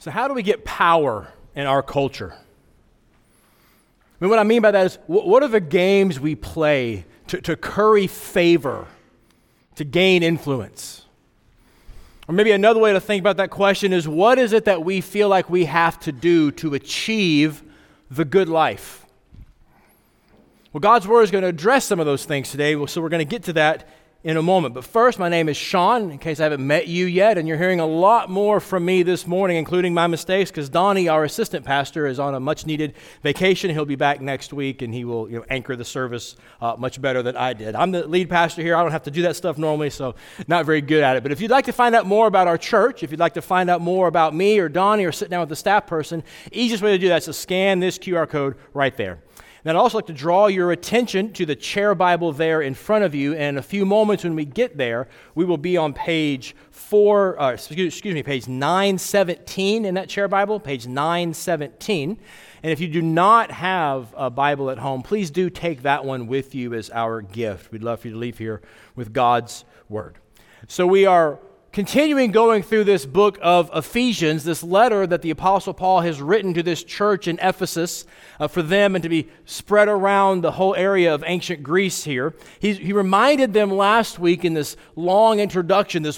So how do we get power in our culture? I mean, what I mean by that is, what are the games we play to curry favor, to gain influence? Or maybe another way to think about that question is, what is it that we feel like we have to do to achieve the good life? Well, God's Word is going to address some of those things today, so we're going to get to that in a moment. But first, my name is Sean, in case I haven't met you yet, and you're hearing a lot more from me this morning, including my mistakes, because Donnie, our assistant pastor, is on a much-needed vacation. He'll be back next week, and he will anchor the service much better than I did. I'm the lead pastor here. I don't have to do that stuff normally, so not very good at it. But if you'd like to find out more about our church, if you'd like to find out more about me or Donnie or sit down with the staff person, easiest way to do that is to scan this QR code right there. And I'd also like to draw your attention to the chair Bible there in front of you. And in a few moments when we get there, we will be on page 917 in that chair Bible, page 917. And if you do not have a Bible at home, please do take that one with you as our gift. We'd love for you to leave here with God's Word. So we are continuing going through this book of Ephesians, this letter that the Apostle Paul has written to this church in Ephesus for them and to be spread around the whole area of ancient Greece here. He reminded them last week in this long introduction, this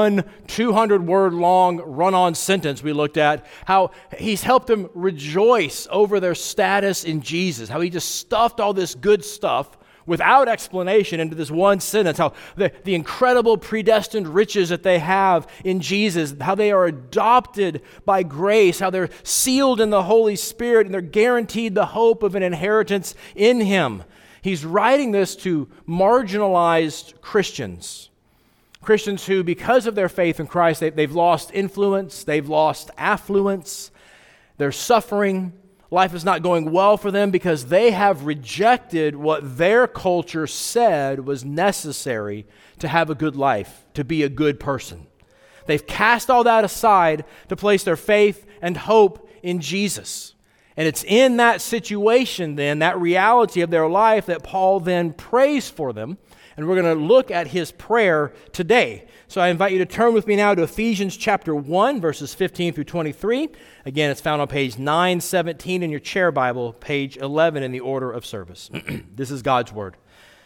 200-word long run-on sentence we looked at, how he's helped them rejoice over their status in Jesus, how he just stuffed all this good stuff without explanation into this one sentence, how the incredible predestined riches that they have in Jesus, how they are adopted by grace, how they're sealed in the Holy Spirit, and they're guaranteed the hope of an inheritance in Him. He's writing this to marginalized Christians who, because of their faith in Christ, they've lost influence, they've lost affluence, they're suffering. Life is not going well for them because they have rejected what their culture said was necessary to have a good life, to be a good person. They've cast all that aside to place their faith and hope in Jesus. And it's in that situation then, that reality of their life, that Paul then prays for them. And we're going to look at his prayer today. So I invite you to turn with me now to Ephesians chapter 1, verses 15 through 23. Again, it's found on page 917 in your chair Bible, page 11 in the order of service. This is God's Word.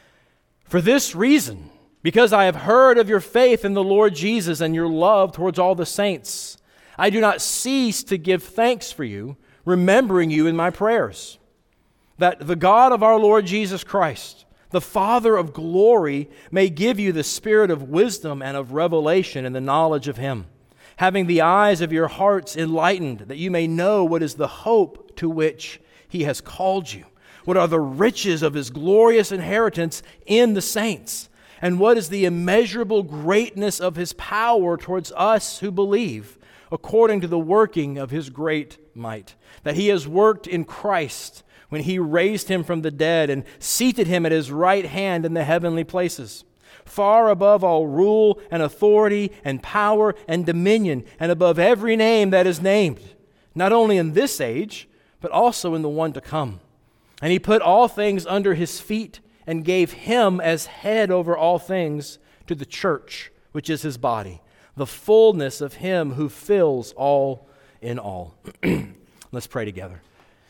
For this reason, because I have heard of your faith in the Lord Jesus and your love towards all the saints, I do not cease to give thanks for you, remembering you in my prayers, that the God of our Lord Jesus Christ, the Father of glory, may give you the spirit of wisdom and of revelation in the knowledge of Him, having the eyes of your hearts enlightened, that you may know what is the hope to which He has called you, what are the riches of His glorious inheritance in the saints, and what is the immeasurable greatness of His power towards us who believe, according to the working of His great might, that He has worked in Christ when He raised Him from the dead and seated Him at His right hand in the heavenly places, far above all rule and authority and power and dominion, and above every name that is named, not only in this age, but also in the one to come. And He put all things under His feet and gave Him as head over all things to the church, which is His body, the fullness of Him who fills all in all. Let's pray together.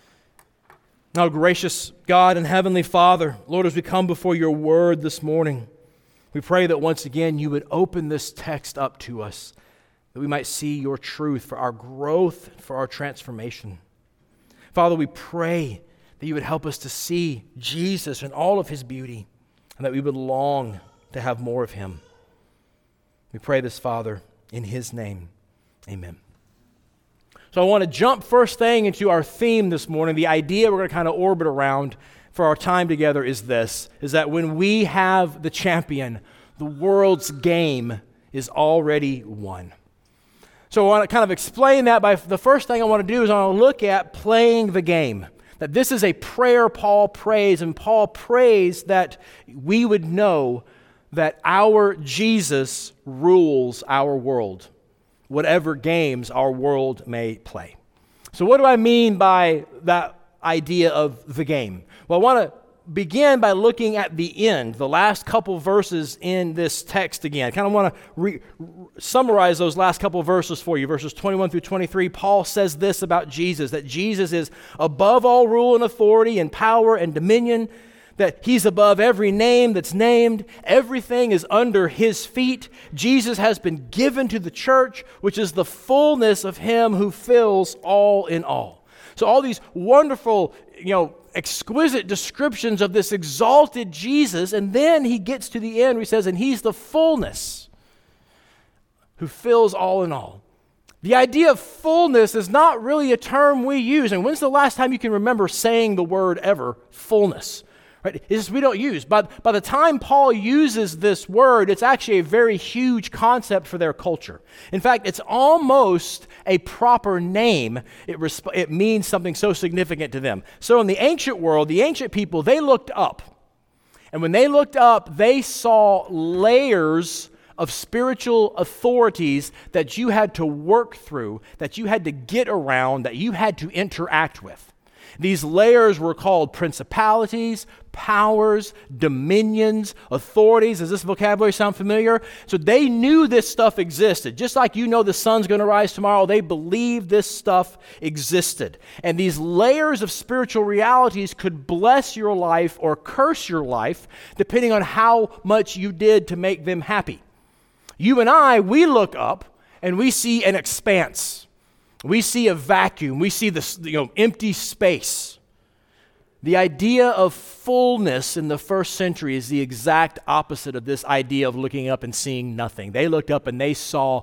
Now, gracious God and Heavenly Father, Lord, as we come before your word this morning, we pray that once again you would open this text up to us, that we might see your truth for our growth, for our transformation. Father, we pray that you would help us to see Jesus in all of His beauty, and that we would long to have more of Him. We pray this, Father, in His name. Amen. So I want to jump first thing into our theme this morning. The idea we're going to kind of orbit around for our time together is this, is that when we have the champion, the world's game is already won. So I want to kind of explain that by the first thing I want to do is I want to look at playing the game. That this is a prayer Paul prays, and Paul prays that we would know that our Jesus rules our world, whatever games our world may play. So what do I mean by that idea of the game? Well, I want to begin by looking at the end, the last couple verses in this text again. I kind of want to summarize those last couple verses for you. Verses 21 through 23, Paul says this about Jesus, that Jesus is above all rule and authority and power and dominion, that he's above every name that's named. Everything is under his feet. Jesus has been given to the church, which is the fullness of him who fills all in all. So all these wonderful, exquisite descriptions of this exalted Jesus, and then he gets to the end where he says, and he's the fullness who fills all in all. The idea of fullness is not really a term we use. And when's the last time you can remember saying the word ever, fullness? Right? It's just we don't use. But by the time Paul uses this word, it's actually a very huge concept for their culture. In fact, it's almost a proper name. It means something so significant to them. So in the ancient world, the ancient people, they looked up. And when they looked up, they saw layers of spiritual authorities that you had to work through, that you had to get around, that you had to interact with. These layers were called principalities, powers, dominions, authorities. Does this vocabulary sound familiar? So they knew this stuff existed. Just like the sun's going to rise tomorrow, they believed this stuff existed. And these layers of spiritual realities could bless your life or curse your life depending on how much you did to make them happy. You and I, we look up and we see an expanse. We see a vacuum. We see this, empty space. The idea of fullness in the first century is the exact opposite of this idea of looking up and seeing nothing. They looked up and they saw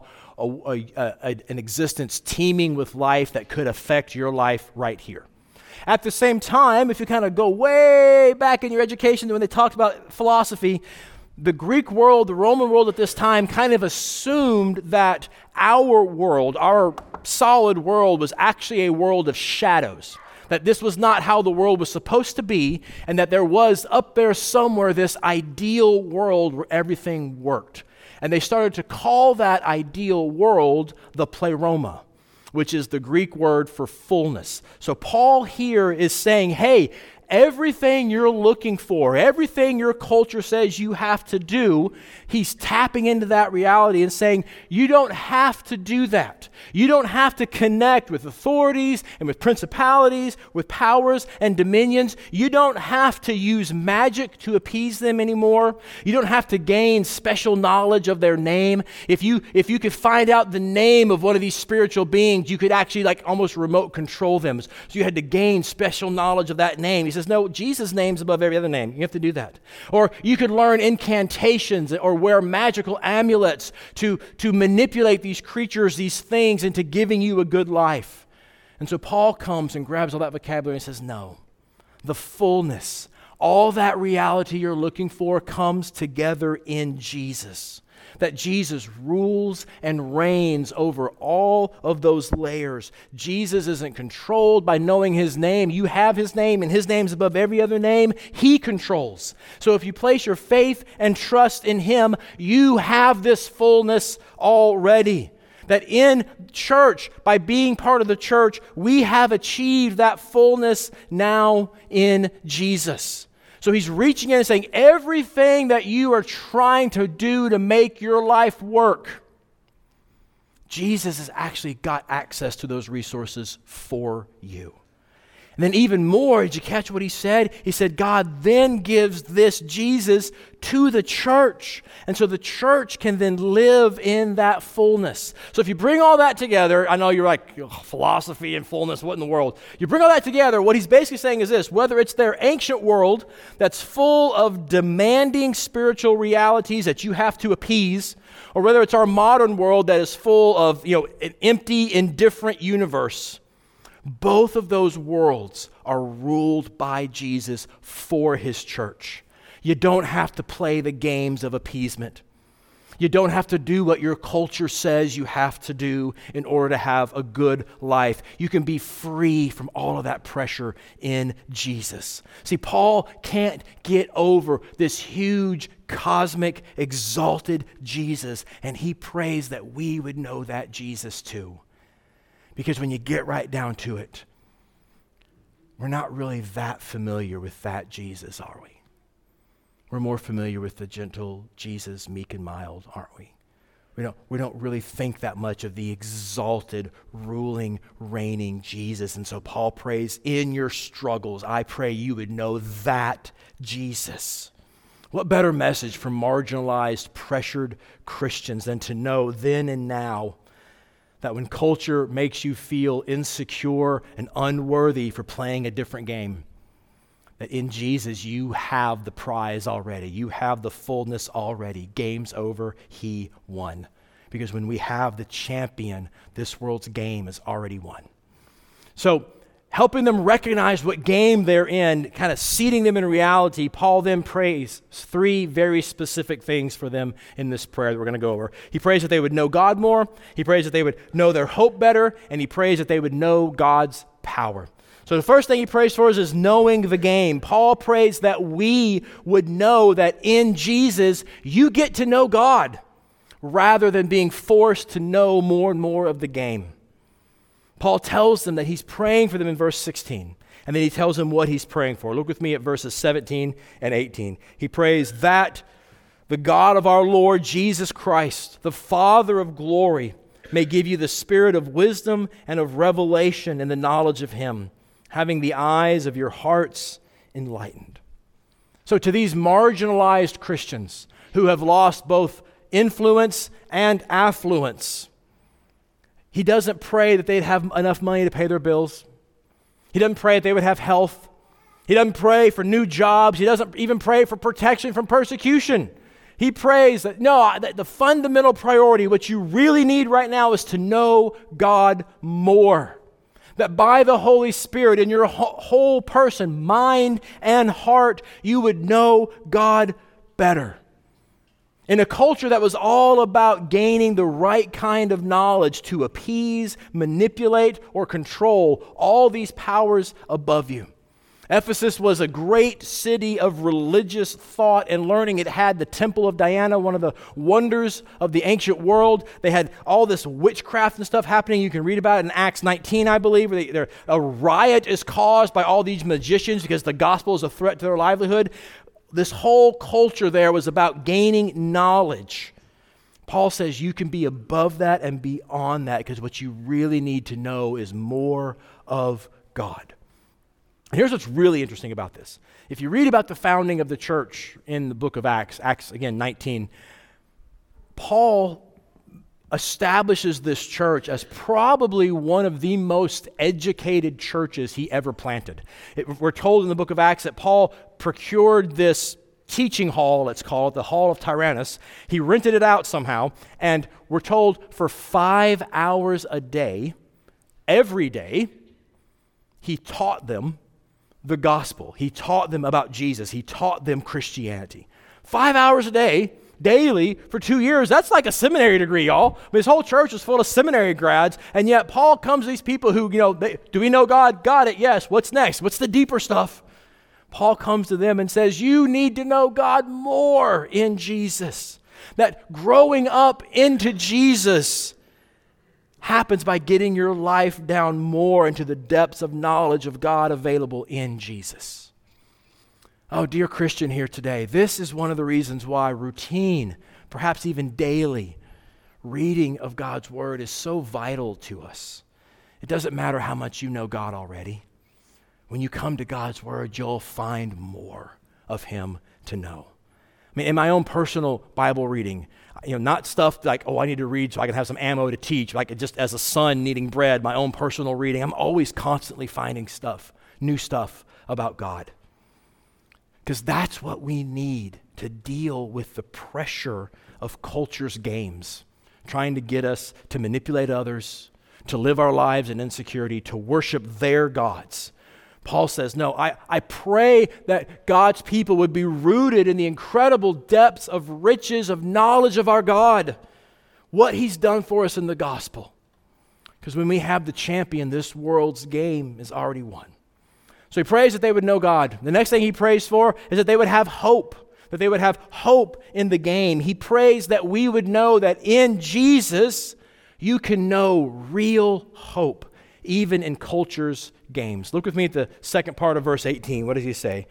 an existence teeming with life that could affect your life right here. At the same time, if you kind of go way back in your education when they talked about philosophy, the Greek world, the Roman world at this time kind of assumed that our world, our solid world, was actually a world of shadows. That this was not how the world was supposed to be, and that there was up there somewhere this ideal world where everything worked. And they started to call that ideal world the pleroma, which is the Greek word for fullness. So Paul here is saying, hey, everything you're looking for, everything your culture says you have to do, he's tapping into that reality and saying, you don't have to do that. You don't have to connect with authorities and with principalities, with powers and dominions. You don't have to use magic to appease them anymore. You don't have to gain special knowledge of their name. If you could find out the name of one of these spiritual beings, you could actually almost remote control them. So you had to gain special knowledge of that name. He says, no, Jesus' name's above every other name. You have to do that. Or you could learn incantations or wear magical amulets to manipulate these creatures, these things, into giving you a good life. And so Paul comes and grabs all that vocabulary and says, no, the fullness, all that reality you're looking for comes together in Jesus. That Jesus rules and reigns over all of those layers. Jesus isn't controlled by knowing his name. You have his name, and his name's above every other name. He controls. So if you place your faith and trust in him, you have this fullness already. That in church, by being part of the church, we have achieved that fullness now in Jesus. So he's reaching in and saying, everything that you are trying to do to make your life work, Jesus has actually got access to those resources for you. And then even more, did you catch what he said? He said, God then gives this Jesus to the church. And so the church can then live in that fullness. So if you bring all that together, I know you're like, philosophy and fullness, what in the world? You bring all that together, what he's basically saying is this: whether it's their ancient world that's full of demanding spiritual realities that you have to appease, or whether it's our modern world that is full of, an empty, indifferent universe, both of those worlds are ruled by Jesus for his church. You don't have to play the games of appeasement. You don't have to do what your culture says you have to do in order to have a good life. You can be free from all of that pressure in Jesus. See, Paul can't get over this huge, cosmic, exalted Jesus, and he prays that we would know that Jesus too. Because when you get right down to it, we're not really that familiar with that Jesus, are we? We're more familiar with the gentle Jesus, meek and mild, aren't we? We don't really think that much of the exalted, ruling, reigning Jesus. And so Paul prays, in your struggles, I pray you would know that Jesus. What better message for marginalized, pressured Christians than to know then and now that when culture makes you feel insecure and unworthy for playing a different game, that in Jesus you have the prize already. You have the fullness already. Game's over. He won. Because when we have the champion, this world's game is already won. So, helping them recognize what game they're in, kind of seating them in reality, Paul then prays 3 very specific things for them in this prayer that we're going to go over. He prays that they would know God more, he prays that they would know their hope better, and he prays that they would know God's power. So the first thing he prays for is knowing the game. Paul prays that we would know that in Jesus, you get to know God rather than being forced to know more and more of the game. Paul tells them that he's praying for them in verse 16, and then he tells them what he's praying for. Look with me at verses 17 and 18. He prays that the God of our Lord Jesus Christ, the Father of glory, may give you the spirit of wisdom and of revelation in the knowledge of him, having the eyes of your hearts enlightened. So to these marginalized Christians who have lost both influence and affluence, he doesn't pray that they'd have enough money to pay their bills. He doesn't pray that they would have health. He doesn't pray for new jobs. He doesn't even pray for protection from persecution. He prays that, the fundamental priority, what you really need right now, is to know God more. That by the Holy Spirit in your whole person, mind and heart, you would know God better. In a culture that was all about gaining the right kind of knowledge to appease, manipulate, or control all these powers above you. Ephesus was a great city of religious thought and learning. It had the Temple of Diana, one of the wonders of the ancient world. They had all this witchcraft and stuff happening. You can read about it in Acts 19, I believe, where a riot is caused by all these magicians because the gospel is a threat to their livelihood. This whole culture there was about gaining knowledge. Paul says you can be above that and beyond that because what you really need to know is more of God. And here's what's really interesting about this. If you read about the founding of the church in the book of Acts, again 19, Paul establishes this church as probably one of the most educated churches he ever planted. We're told in the book of Acts that Paul procured this teaching hall, let's call it, the Hall of Tyrannus. He rented it out somehow, and we're told for 5 hours a day, every day, he taught them the gospel. He taught them about Jesus. He taught them Christianity. 5 hours a day, daily, for 2 years. That's like a seminary degree, y'all. His whole church was full of seminary grads, and yet Paul comes to these people who, do we know God? Got it, yes. What's next? What's the deeper stuff? Paul comes to them and says, you need to know God more in Jesus. That growing up into Jesus happens by getting your life down more into the depths of knowledge of God available in Jesus. Oh, dear Christian here today, this is one of the reasons why routine, perhaps even daily, reading of God's Word is so vital to us. It doesn't matter how much you know God already. When you come to God's Word, you'll find more of Him to know. I mean, in my own personal Bible reading, not stuff like, I need to read so I can have some ammo to teach, like just as a son needing bread, my own personal reading. I'm always constantly finding new stuff about God. Because that's what we need to deal with the pressure of culture's games, trying to get us to manipulate others, to live our lives in insecurity, to worship their gods. Paul says, no, I pray that God's people would be rooted in the incredible depths of riches of knowledge of our God, what He's done for us in the gospel. Because when we have the champion, this world's game is already won. So he prays that they would know God. The next thing he prays for is that they would have hope, that they would have hope in the game. He prays that we would know that in Jesus, you can know real hope. even in culture's games. Look with me at the second part of verse 18. What does he say?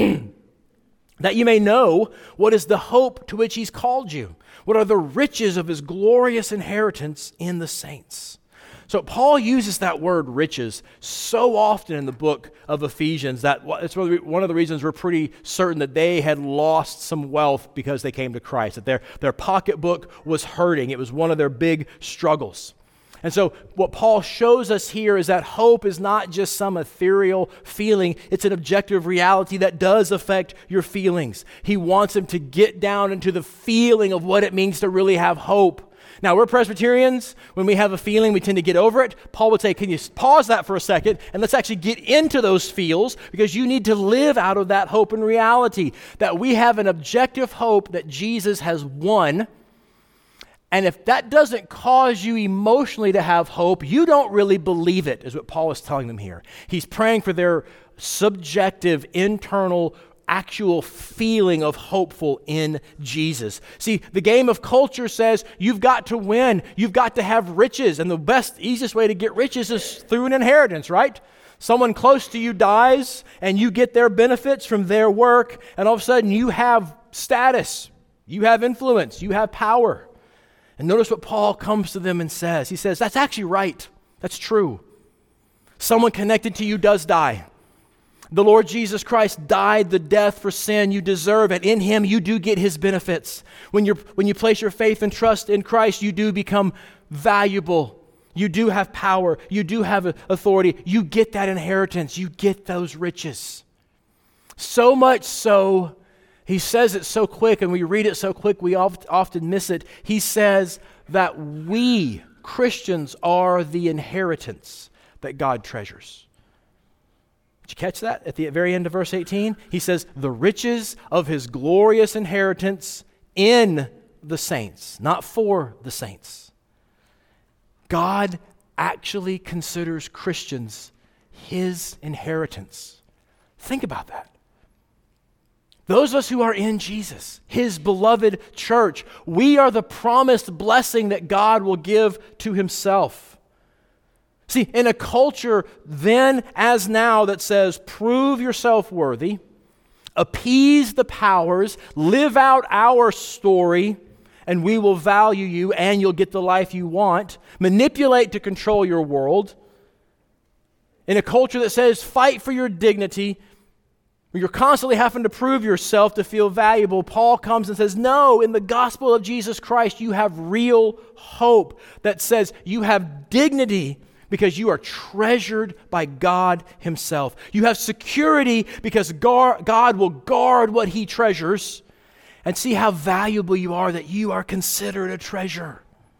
That you may know what is the hope to which he's called you. What are the riches of his glorious inheritance in the saints? So Paul uses that word riches so often in the book of Ephesians that it's one of the reasons we're pretty certain that they had lost some wealth because they came to Christ, that their pocketbook was hurting. It was one of their big struggles. And so what Paul shows us here is that hope is not just some ethereal feeling. It's an objective reality that does affect your feelings. He wants them to get down into the feeling of what it means to really have hope. Now, we're Presbyterians. When we have a feeling, we tend to get over it. Paul would say, can you pause that for a second and let's actually get into those feels, because you need to live out of that hope and reality, that we have an objective hope that Jesus has won. And if that doesn't cause you emotionally to have hope, you don't really believe it, is what Paul is telling them here. He's praying for their subjective, internal, actual feeling of hopeful in Jesus. See, the game of culture says you've got to win, you've got to have riches, and the best, easiest way to get riches is through an inheritance, right? Someone close to you dies, and you get their benefits from their work, and all of a sudden you have status, you have influence, you have power. And notice what Paul comes to them and says. He says, that's actually right. That's true. Someone connected to you does die. The Lord Jesus Christ died the death for sin you deserve, and in him you do get his benefits. When you place your faith and trust in Christ, you do become valuable. You do have power. You do have authority. You get that inheritance. You get those riches. So much so, he says it so quick, and we read it so quick, we often miss it. He says that we, Christians, are the inheritance that God treasures. Did you catch that at the very end of verse 18? He says, the riches of his glorious inheritance in the saints, not for the saints. God actually considers Christians his inheritance. Think about that. Those of us who are in Jesus, his beloved church, we are the promised blessing that God will give to himself. See, in a culture then as now that says, prove yourself worthy, appease the powers, live out our story, and we will value you and you'll get the life you want, manipulate to control your world. In a culture that says, fight for your dignity, you're constantly having to prove yourself to feel valuable, Paul comes and says, no, in the gospel of Jesus Christ, you have real hope that says you have dignity because you are treasured by God himself. You have security because God will guard what he treasures, and see how valuable you are, that you are considered a treasure,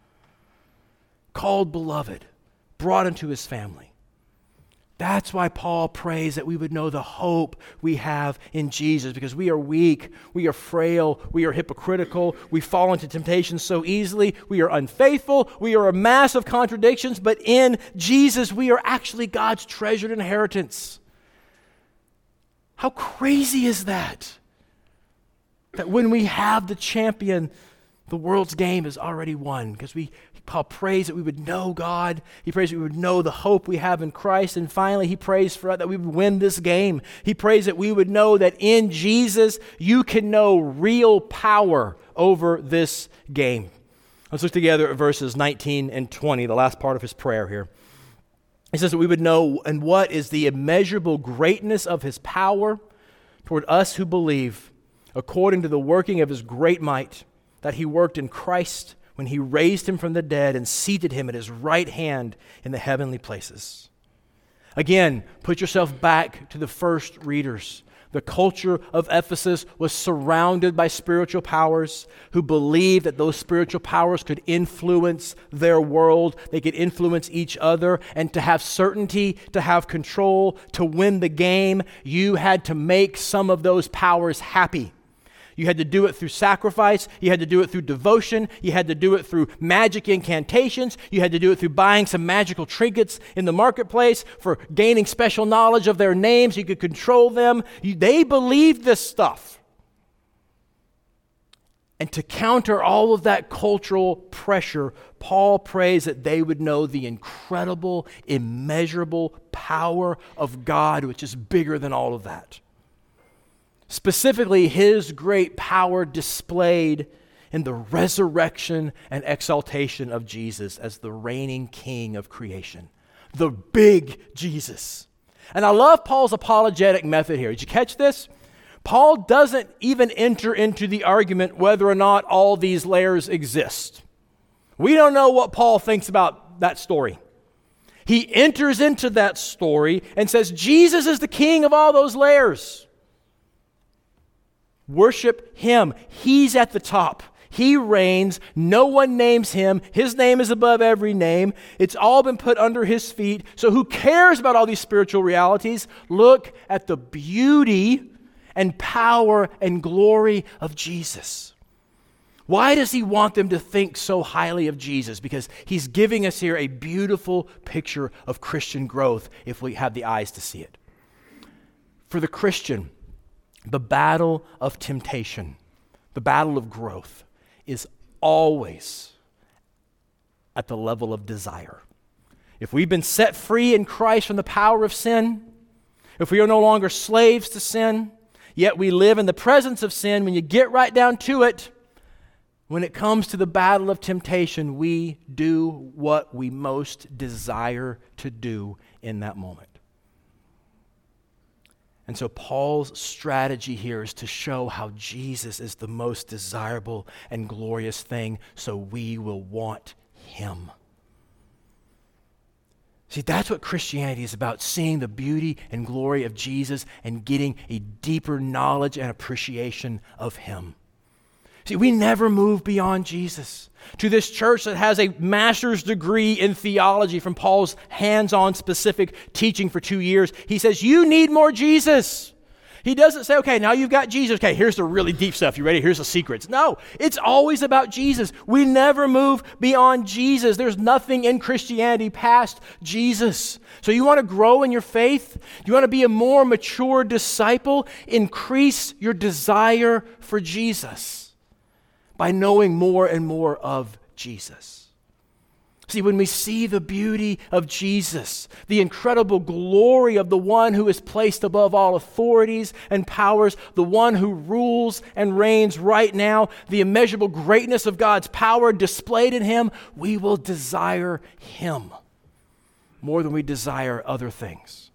called beloved, brought into his family. That's why Paul prays that we would know the hope we have in Jesus, because we are weak, we are frail, we are hypocritical, we fall into temptation so easily, we are unfaithful, we are a mass of contradictions, but in Jesus we are actually God's treasured inheritance. How crazy is that? That when we have the champion, the world's game is already won, because Paul prays that we would know God. He prays that we would know the hope we have in Christ. And finally, he prays for us that we would win this game. He prays that we would know that in Jesus, you can know real power over this game. Let's look together at verses 19 and 20, the last part of his prayer here. He says that we would know, and what is the immeasurable greatness of his power toward us who believe, according to the working of his great might, that he worked in Christ when he raised him from the dead and seated him at his right hand in the heavenly places. Again, put yourself back to the first readers. The culture of Ephesus was surrounded by spiritual powers who believed that those spiritual powers could influence their world. They could influence each other. And to have certainty, to have control, to win the game, you had to make some of those powers happy. You had to do it through sacrifice. You had to do it through devotion. You had to do it through magic incantations. You had to do it through buying some magical trinkets in the marketplace for gaining special knowledge of their names. You could control them. They believed this stuff. And to counter all of that cultural pressure, Paul prays that they would know the incredible, immeasurable power of God, which is bigger than all of that. Specifically, his great power displayed in the resurrection and exaltation of Jesus as the reigning king of creation. The big Jesus. And I love Paul's apologetic method here. Did you catch this? Paul doesn't even enter into the argument whether or not all these layers exist. We don't know what Paul thinks about that story. He enters into that story and says, Jesus is the king of all those layers. Worship him. He's at the top. He reigns. No one names him. His name is above every name. It's all been put under his feet. So who cares about all these spiritual realities? Look at the beauty and power and glory of Jesus. Why does he want them to think so highly of Jesus? Because he's giving us here a beautiful picture of Christian growth if we have the eyes to see it. For the Christian, the battle of temptation, the battle of growth, is always at the level of desire. If we've been set free in Christ from the power of sin, if we are no longer slaves to sin, yet we live in the presence of sin, when you get right down to it, when it comes to the battle of temptation, we do what we most desire to do in that moment. And so Paul's strategy here is to show how Jesus is the most desirable and glorious thing, so we will want him. See, that's what Christianity is about, seeing the beauty and glory of Jesus and getting a deeper knowledge and appreciation of him. See, we never move beyond Jesus. To this church that has a master's degree in theology from Paul's hands-on specific teaching for 2 years, he says, you need more Jesus. He doesn't say, okay, now you've got Jesus. Okay, here's the really deep stuff. You ready? Here's the secrets. No, it's always about Jesus. We never move beyond Jesus. There's nothing in Christianity past Jesus. So you want to grow in your faith? You want to be a more mature disciple? Increase your desire for Jesus by knowing more and more of Jesus. See, when we see the beauty of Jesus, the incredible glory of the one who is placed above all authorities and powers, the one who rules and reigns right now, the immeasurable greatness of God's power displayed in him, we will desire him more than we desire other things.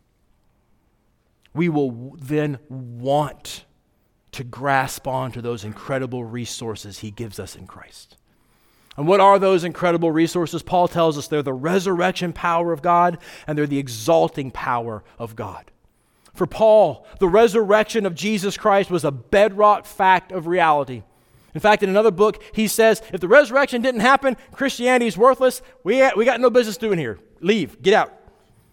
We will then want to grasp onto those incredible resources he gives us in Christ. And what are those incredible resources? Paul tells us they're the resurrection power of God and they're the exalting power of God. For Paul, the resurrection of Jesus Christ was a bedrock fact of reality. In fact, in another book, he says, if the resurrection didn't happen, Christianity is worthless. We got no business doing here. Leave. Get out.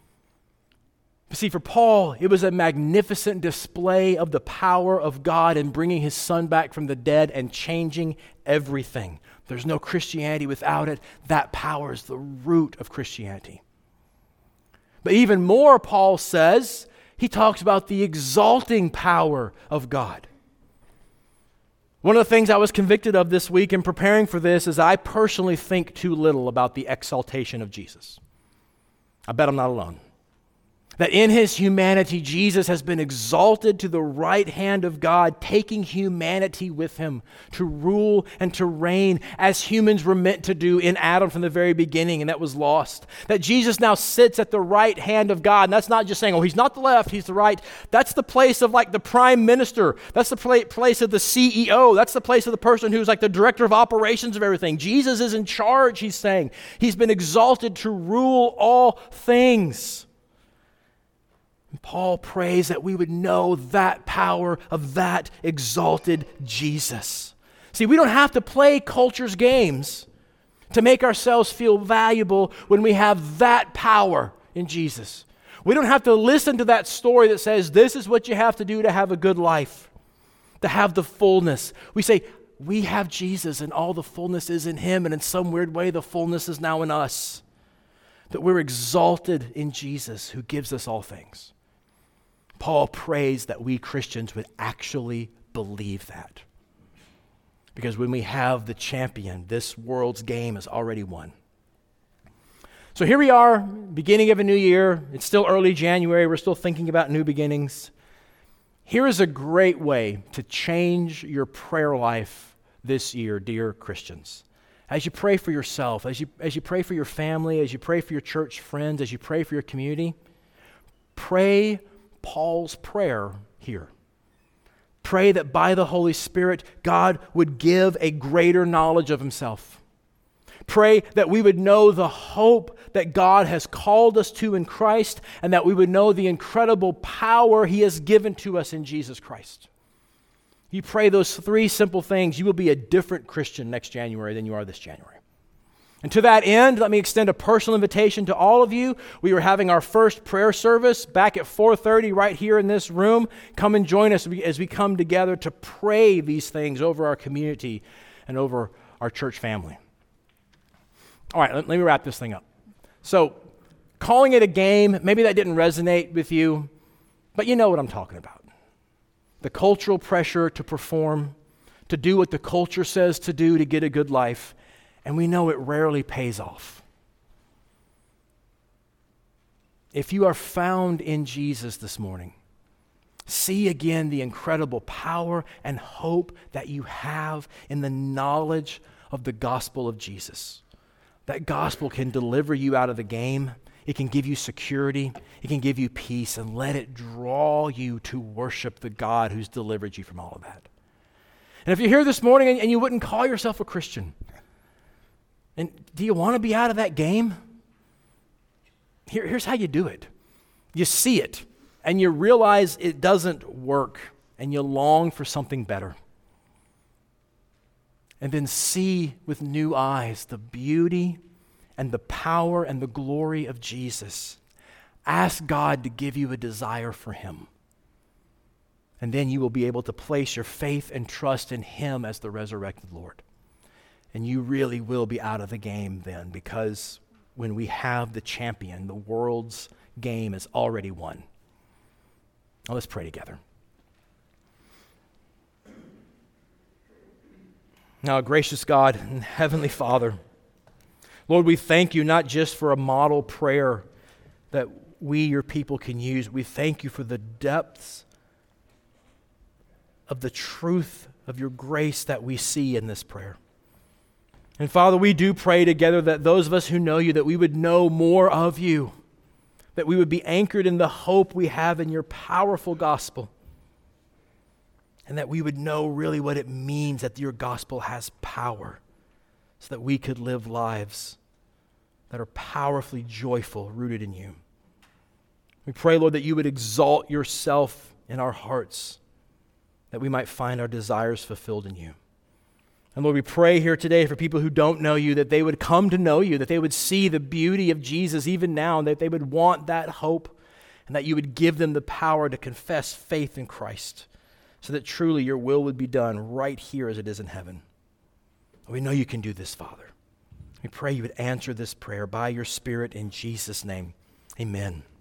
But see, for Paul, it was a magnificent display of the power of God in bringing his son back from the dead and changing everything. There's no Christianity without it. That power is the root of Christianity. But even more, Paul says, he talks about the exalting power of God. One of the things I was convicted of this week in preparing for this is I personally think too little about the exaltation of Jesus. I bet I'm not alone. That in his humanity, Jesus has been exalted to the right hand of God, taking humanity with him to rule and to reign as humans were meant to do in Adam from the very beginning, and that was lost. That Jesus now sits at the right hand of God, and that's not just saying, oh, he's not the left, he's the right. That's the place of like the prime minister. That's the place of the CEO. That's the place of the person who's like the director of operations of everything. Jesus is in charge, he's saying. He's been exalted to rule all things. And Paul prays that we would know that power of that exalted Jesus. See, we don't have to play culture's games to make ourselves feel valuable when we have that power in Jesus. We don't have to listen to that story that says this is what you have to do to have a good life, to have the fullness. We say, we have Jesus and all the fullness is in him, and in some weird way the fullness is now in us. That we're exalted in Jesus who gives us all things. Paul prays that we Christians would actually believe that. Because when we have the champion, this world's game is already won. So here we are, beginning of a new year. It's still early January. We're still thinking about new beginnings. Here is a great way to change your prayer life this year, dear Christians. As you pray for yourself, as you pray for your family, as you pray for your church friends, as you pray for your community, pray Paul's prayer here. Pray that by the Holy Spirit, God would give a greater knowledge of himself. Pray that we would know the hope that God has called us to in Christ, and that we would know the incredible power he has given to us in Jesus Christ. You pray those three simple things, you will be a different Christian next January than you are this January. And to that end, let me extend a personal invitation to all of you. We are having our first prayer service back at 4:30 right here in this room. Come and join us as we come together to pray these things over our community and over our church family. All right, let me wrap this thing up. So, calling it a game, maybe that didn't resonate with you, but you know what I'm talking about. The cultural pressure to perform, to do what the culture says to do to get a good life, and we know it rarely pays off. If you are found in Jesus this morning, see again the incredible power and hope that you have in the knowledge of the gospel of Jesus. That gospel can deliver you out of the game. It can give you security. It can give you peace, and let it draw you to worship the God who's delivered you from all of that. And if you're here this morning and you wouldn't call yourself a Christian, and do you want to be out of that game? Here's how you do it. You see it, and you realize it doesn't work, and you long for something better. And then see with new eyes the beauty and the power and the glory of Jesus. Ask God to give you a desire for him. And then you will be able to place your faith and trust in him as the resurrected Lord. And you really will be out of the game then, because when we have the champion, the world's game is already won. Now let's pray together. Now, gracious God and Heavenly Father, Lord, we thank you not just for a model prayer that we, your people, can use. We thank you for the depths of the truth of your grace that we see in this prayer. And Father, we do pray together that those of us who know you, that we would know more of you, that we would be anchored in the hope we have in your powerful gospel, and that we would know really what it means that your gospel has power, so that we could live lives that are powerfully joyful, rooted in you. We pray, Lord, that you would exalt yourself in our hearts, that we might find our desires fulfilled in you. And Lord, we pray here today for people who don't know you, that they would come to know you, that they would see the beauty of Jesus even now, and that they would want that hope, and that you would give them the power to confess faith in Christ, so that truly your will would be done right here as it is in heaven. We know you can do this, Father. We pray you would answer this prayer by your Spirit in Jesus' name. Amen.